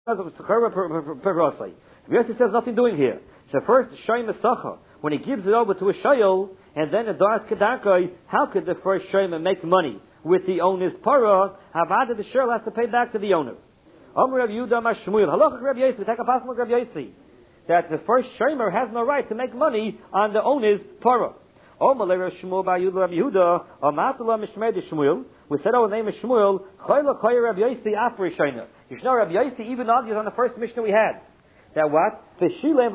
Yossi says nothing doing here. So first, Shoyma Sacha, when he gives it over to a Shoyl, and then a Daras Kedarkoi, how could the first Shoyma make money with the owner's para? Havada, the Shoyl has to pay back to the owner. Omer Rav Yehuda Mashmuel, Halachak Rav Yossi, take a pass from Rav Yossi, that the first Shomer has no right to make money on the owner's para. Omer Rav Shmuel Bar Yehuda, Amatula Mishmer de Shmuel, we said our name is Shmuel, Chayla Choy Rav Yossi Afri Shoyna. You should know Rav Yossi even argues on the first Mishnah we had. That what? That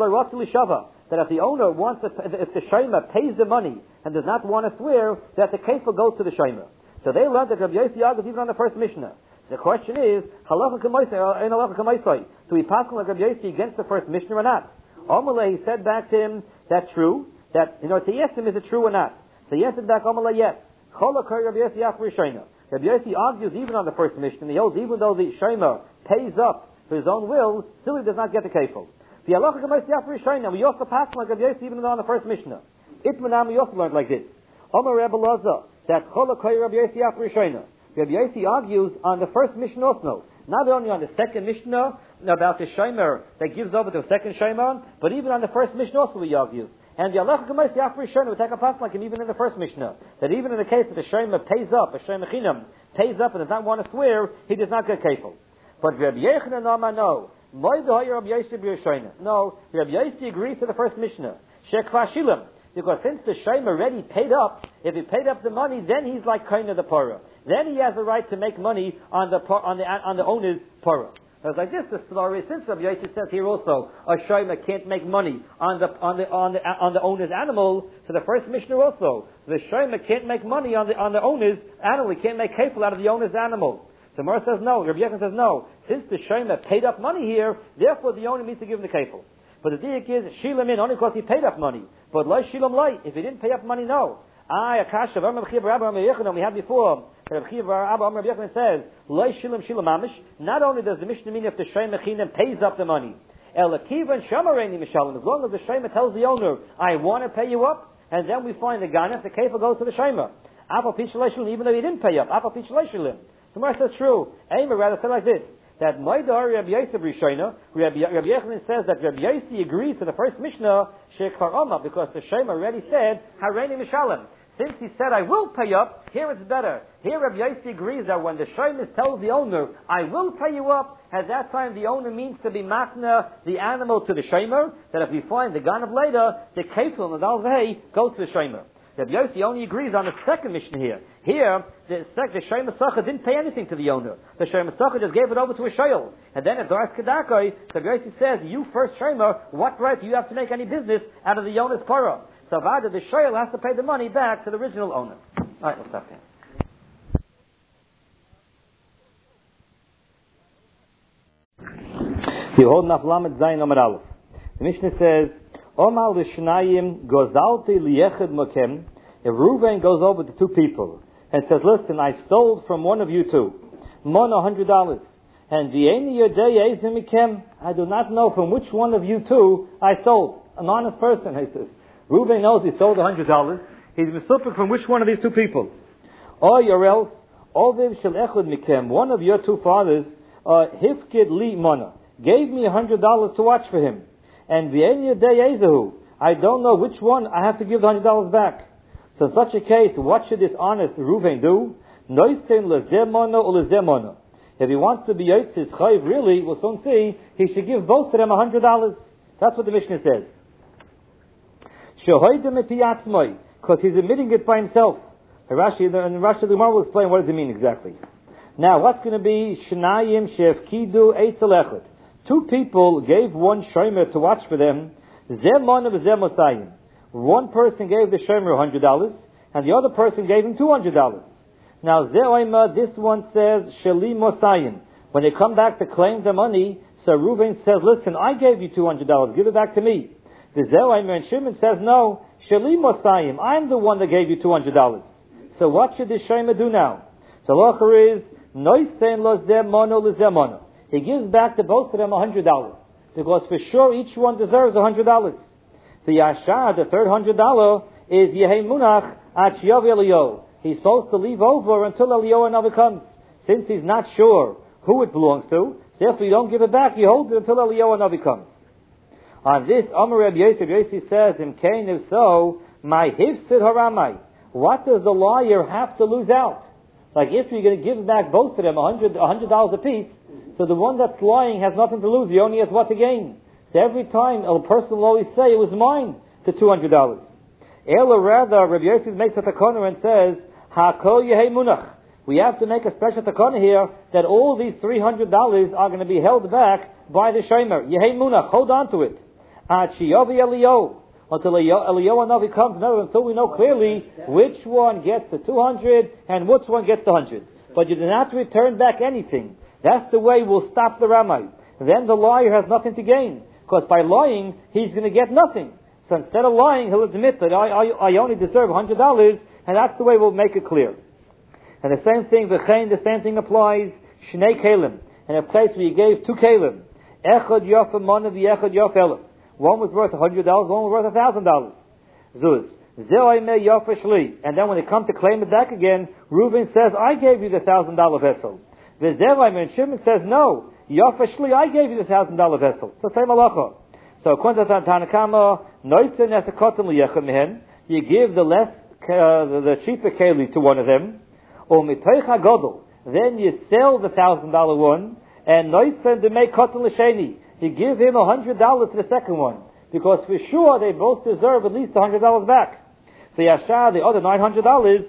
if the owner wants, if the Shomer pays the money and does not want to swear, that the kefil goes to the Shomer. So they learned that Rav Yossi argues even on the first Mishnah. The question is, halacha k'maisai, halacha k'maisai. Do we pass like Rav Yossi against the first Mishnah or not? Amalei, he said back to him, that's true. That, to ask him, is it true or not? So he answered back, Amalei, yes. Cholakar Rav Yossi after Shomer. Rav Yossi argues even on the first Mishnah. He holds even though the Shomer pays up for his own will, still he does not get the kefil. The halacha k'maisai after Shomer. We also pass like Rav Yossi even on the first Mishnah. Itmanam, we also learned like this. Amar Rebbe Lazar, that Cholakar Rav Yossi after Shomer. Rabbi Yossi argues on the first Mishnah also, not only on the second Mishnah about the Shomer that gives over to the second Shomer, but even on the first Mishnah also he argues. And the halacha k'maisai after Shomer would take a pass like him even in the first Mishnah, that even in the case that the Shomer pays up, a Shomer chinam pays up and does not want to swear, he does not get kefil. But Rabbi Yechanan Amar no. No, Rabbi Yossi agrees to the first Mishnah. Shekva shilam. Because since the Shomer already paid up, if he paid up the money, then he's like kind of the parah. Then he has the right to make money on the owner's parah. So it's like this. The story, since Rabbi Yossi says here also, a Shomer can't make money on the owner's animal. So the first Mishnah also, the Shomer can't make money on the owner's animal. He can't make kefil out of the owner's animal. So Mar says no. Rabbi Yechon says no. Since the Shomer paid up money here, therefore the owner needs to give him the kefil. But the diak is shilam in only because he paid up money. But loy shilam loy. If he didn't pay up money, no. Akasha. We had before. Rabbi Yechon says loy shilam mamish. Not only does the Mishnah mean if the Shomer chinam pays up the money, elakivan shamareni mishalim. As long as the Shomer tells the owner, I want to pay you up, and then we find the ganef, the kefil goes to the Shomer. Even though he didn't pay up. So Mar says true. Aimer rather said like this. That Maidar Rabbi Yosef Rishona, Rabbi Yechanan says that Rabbi Yossi agrees to the first Mishnah, Shekar Oma, because the Shomer already said, Hareini Mishalim. Since he said, I will pay up, here it's better. Here Rabbi Yossi agrees that when the Shomer tells the owner, I will pay you up, at that time the owner means to be matna the animal to the Shomer, that if we find the Ganav later, the Kefil and the Dalvei go to the Shomer. Rabbi Yossi only agrees on the second Mishnah here. Here, the Shomer Sacha didn't pay anything to the owner. The Shomer Sacha just gave it over to a Shoyl. And then at Daras Kedarkoi, Rabbi Yossi says, you first Shomer, what right do you have to make any business out of the owner's para? So Vada, the Shoyl has to pay the money back to the original owner. Alright, we'll stop here. Yehold Naflamet Zayin Amar Aleph. The Mishnah says, Omal l'shnayim gozalti liyechad mokem. If Reuven goes over to two people and says, listen, I stole from one of you two, Mona $100, and v'eni yodei ezim mikem, I do not know from which one of you two I stole. An honest person, he says. Reuven knows he stole the $100. He's misupik from which one of these two people. Or else, oviv shel echad mikem, one of your two fathers, hifkid li mona, gave me $100 to watch for him. And v'eni yodei ezehu, I don't know which one I have to give the $100 back. So in such a case, what should this honest Reuven do? Noisten lezemona or lezemona. If he wants to be Yotzis Chayiv, really, we'll soon see, he should give both of them $100. That's what the Mishnah says. Shehoidem epiyatzmoi, because he's admitting it by himself. And Rashi the Gemara will explain what does it mean exactly. Now, what's going to be Shnayim Shefkidu Eitzel Echad? Two people gave one Shomer to watch for them. Zemon of Zemosayim. One person gave the Shomer $100, and the other person gave him $200. Now, Ze'oima, this one says, Sheli Mosayin. When they come back to claim the money, so Reuven says, listen, I gave you $200, give it back to me. The Ze'oima and Shimon says, no, Sheli Mosayim, I'm the one that gave you $200. So what should the Shomer do now? So Locher is, Noisen lo Zemono le Zemono. He gives back to both of them $100, because for sure each one deserves $100. The Yashar, the third $100, is Yehei Munach at Yav Eliyahu. He's supposed to leave over until Eliyahu comes. Since he's not sure who it belongs to, Therefore, you don't give it back, you hold it until Eliyahu Hanavi comes. On this, Amar Rabbi Yossi says, in Cain, if so, my hifsid haramai. What does the liar have to lose out? Like if you're going to give back both of them $100 a piece, so the one that's lying has nothing to lose, he only has what to gain. So every time a person will always say, it was mine, the $200. Ela rather, Rabbi Yossi makes a takana and says, Hakol yehei munach. We have to make a special takana here that all these $300 are going to be held back by the shomer. Yehei munach, hold on to it. Achiyavi Eliyahu. Until Eliyahu Hanavi comes, until we know clearly which one gets the 200 and which one gets the 100. But you do not return back anything. That's the way we'll stop the Ramai. Then the liar has nothing to gain. Because by lying, he's going to get nothing. So instead of lying, he'll admit that I only deserve $100, and that's the way we'll make it clear. And the same thing applies, Shnei Kalim. In a place where you gave 2 Kalim. Echad Yof Amana v'Echad Yof Elef. One was worth $100, one was worth $1,000. Zuz. And then when they come to claim it back again, Reuben says, I gave you the $1,000 vessel. And Shimon says, no, Yafashli, I gave you the $1,000 vessel. So same halacha. So according to Tanakama, you give the cheaper keli to one of them, or then you sell the $1,000 one, and you give him $100 to the second one, because for sure they both deserve at least $100 back. So Yashar, the other $900,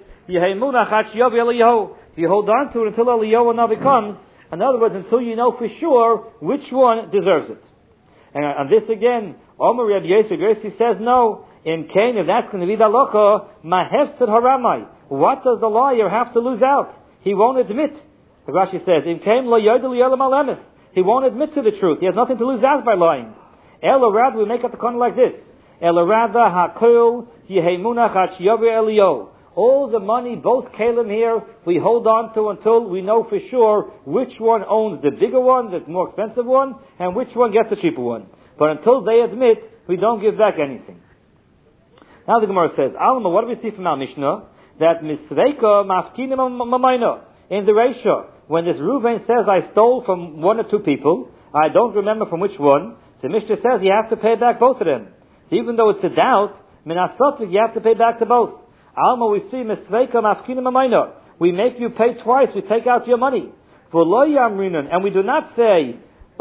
you hold on to it until Eliyahu Hanavi comes. In other words, until you know for sure which one deserves it. And on this again, Omer Rabbi Yossi says no. In Cain, if that's going to be the halacha, mahefsid haramai. What does the liar have to lose out? He won't admit. The Rashi says, in Cain lo yodel yelam alemis. He won't admit to the truth. He has nothing to lose out by lying. Ela rather, we make up the corner like this. Ela rather hakol yehemunach achyavu Eliyahu. All the money, both Kalim here, we hold on to until we know for sure which one owns the bigger one, the more expensive one, and which one gets the cheaper one. But until they admit, we don't give back anything. Now the Gemara says, Alma, what do we see from our Mishnah? That misveika mafkinim mamayna. In the ratio, when this Reuven says, I stole from one or two people, I don't remember from which one, the Mishnah says you have to pay back both of them. So even though it's a doubt, minasotik, you have to pay back to both. Alma, we see misveika mafkinim mamayna. We make you pay twice, we take out your money. And we do not say,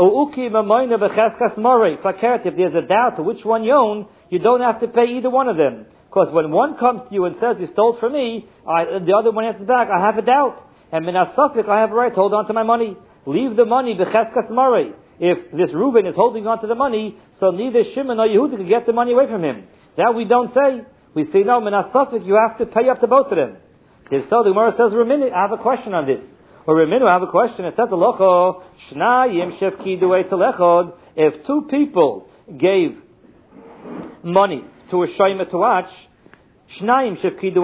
if there's a doubt to which one you own, you don't have to pay either one of them. Because when one comes to you and says, you stole from me, the other one answers back, I have a doubt. And minasafik, I have a right to hold on to my money. Leave the money, b'cheskas marei. If this Reuben is holding on to the money, so neither Shimon nor Yehuda can get the money away from him. That we don't say. We say, no, minasafik, you have to pay up to both of them. If so, the Gemara says, Ramini, I have a question on this. Or Raminu, I have a question. It says, if two people gave money to a shayma to watch, the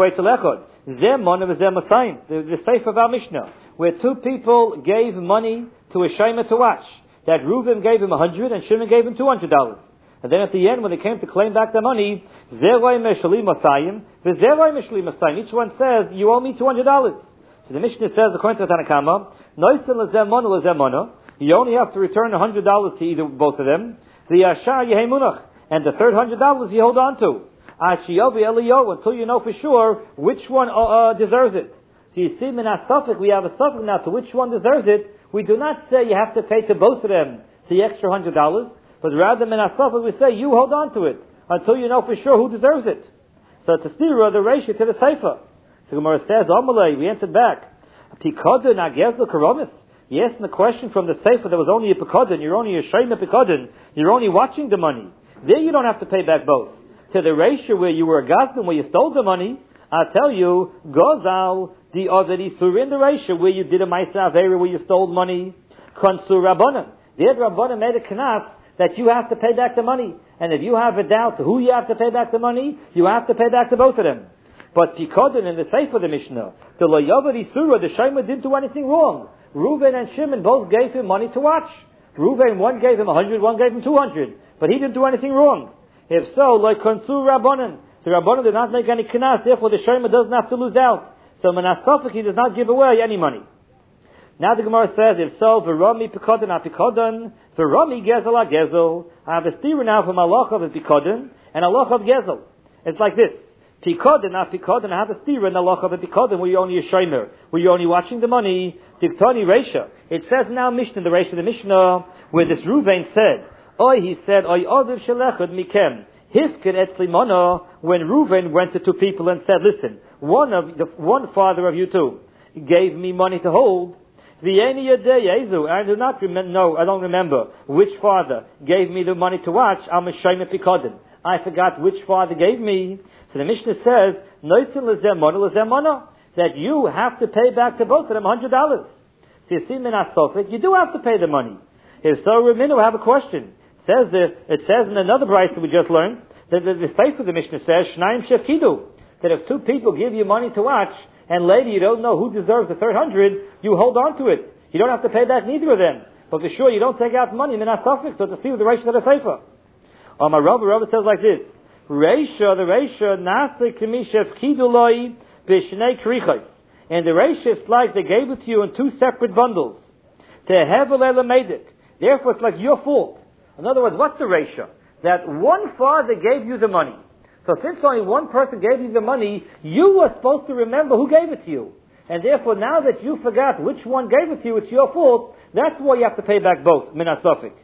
safe of our Mishnah, where two people gave money to a shayma to watch, that Reuven gave him $100 and Shimon gave him $200. And then at the end, when they came to claim back the money, each one says, you owe me $200. So the Mishnah says, according to Tanakama, you only have to return $100 to either both of them. And the third $100 you hold on to. Until you know for sure which one deserves it. So you see, we have a suffix now to which one deserves it. We do not say you have to pay to both of them the extra $100, but rather we say you hold on to it until you know for sure who deserves it. So to stira the ratio to the sefer. So Gemara says, Amalei, we answered back. Pikadon agezl karomis. Yes, in the question from the sefer, there was only a pikadon. You're only a shayma pikadon. You're only watching the money. There you don't have to pay back both. To the ratio where you were a gazlan, where you stole the money, I tell you, gozal the other isur in the ratio where you did a ma'aseh avera where you stole money. Konsur rabbanan. There, rabbanan made a knas that you have to pay back the money. And if you have a doubt who you have to pay back the money, you have to pay back to both of them. But Pikadon in the Sefer of the Mishnah, the Loyavad Isura, the Shayma didn't do anything wrong. Reuven and Shimon both gave him money to watch. Reuven, one gave him 100, one gave him 200. But he didn't do anything wrong. If so, like Konsur Rabbanan, the Rabbanan did not make any Knas, therefore the Shayma doesn't have to lose out. So Menasafik, he does not give away any money. Now the Gemara says, if so, v'rami pikodin ha-pikodin, v'rami gezel ha-gezel. I have a steer now from halacha of pikodin and halacha of gezel. It's like this. Pikodin ha-pikodin, I have a steer in halacha of pikodin where you're only a shomer, where you're only watching the money. Diktani Reisha. It says now Mishnah, the Reisha of the Mishnah, where this Ruvain said, he said, Oy odiv shelechad mikem. Hisked etzli mana, when Ruvain went to two people and said, listen, one father of you two gave me money to hold. V'yeni yadei Yezu. I do not remember, I don't remember which father gave me the money to watch. I'm a shayme pikodin. I forgot which father gave me. So the Mishnah says, noitzin lezeh mana, that you have to pay back to both of them $100. So you see, you do have to pay the money. If so, Raminu, I have a question. It says in another brayso we just learned, that the faith of the Mishnah says, Shnaim shefkidu, that if two people give you money to watch, and later you don't know who deserves the third 100, you hold on to it. You don't have to pay back neither of them. But for sure, you don't take out money, minasafik, so to see with the Reisha of the Sefer. My Rabbi says like this, the Reisha, nase kemi shefkidu loi, b'shnei krichos. And the Reisha is like they gave it to you in two separate bundles. Tehevel elamedik. Therefore, it's like your fault. In other words, what's the Reisha? That one father gave you the money. So since only one person gave you the money, you were supposed to remember who gave it to you. And therefore, now that you forgot which one gave it to you, it's your fault. That's why you have to pay back both. Minasofik.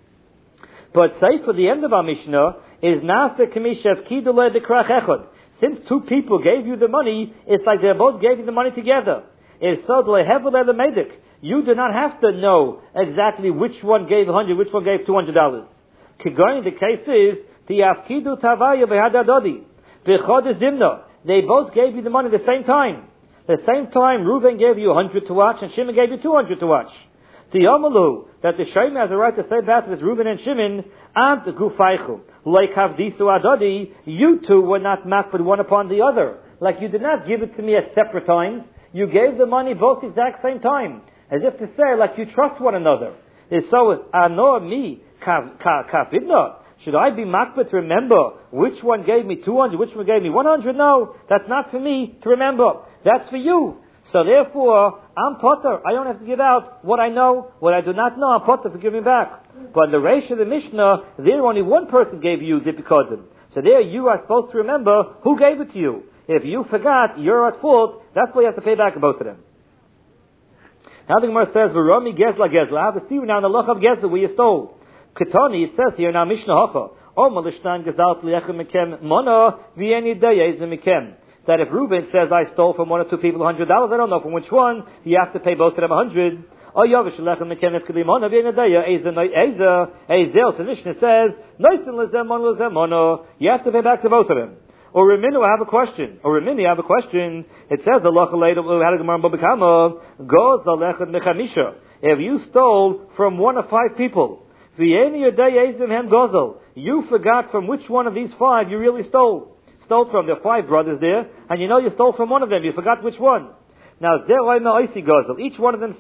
But say for the end of our Mishnah is Nasa Kamishav Kidule Dekrach Echad. Since two people gave you the money, it's like they both gave you the money together. It's so Medik. You do not have to know exactly which one gave 100, which one gave $200. Kigoyin, the case is, the Afkidu Tavaya Behadadodi. Bechod Zimna. They both gave you the money at the same time. At the same time, Reuven gave you 100 to watch, and Shimon gave you 200 to watch. The Yamalu, that the Shayme has a right to say back to this Reuven and Shimon, and Gufaychu. Like Havdisu Adodi, you two were not makbid one upon the other. Like you did not give it to me at separate times. You gave the money both the exact same time. As if to say, like you trust one another. And so, Ano mi, Kafidna. Should I be makbid to remember which one gave me 200, which one gave me 100? No, that's not for me to remember. That's for you. So therefore, I'm potter. I don't have to give out what I know, what I do not know. I'm potter for giving back. But the Reish of the Mishnah, there only one person gave you Dipikodim. So there you are supposed to remember who gave it to you. If you forgot, you're at fault. That's why you have to pay back both of them. Now the Gemara says, "V'rami gezla gezla." I have to see now in the loch of gezla where you stole. Ketani, it says here now Mishnah Hacha. O malishtan gezalt liechem mikem mana v'yeni dayez mikem. That if Reuben says I stole from one or two people $100, I don't know from which one. You have to pay both of them 100. Oh, Yavish lechem mikem efkeli mana v'yeni daya ezel. So Mishnah says noisin lezem mana. You have to pay back to both of them. Or Reminu, I have a question. It says, if you stole from one of 5 people, you forgot from which one of these 5 you really stole. Stole from. There are 5 brothers there, and you know you stole from one of them. You forgot which one. Now, each one of them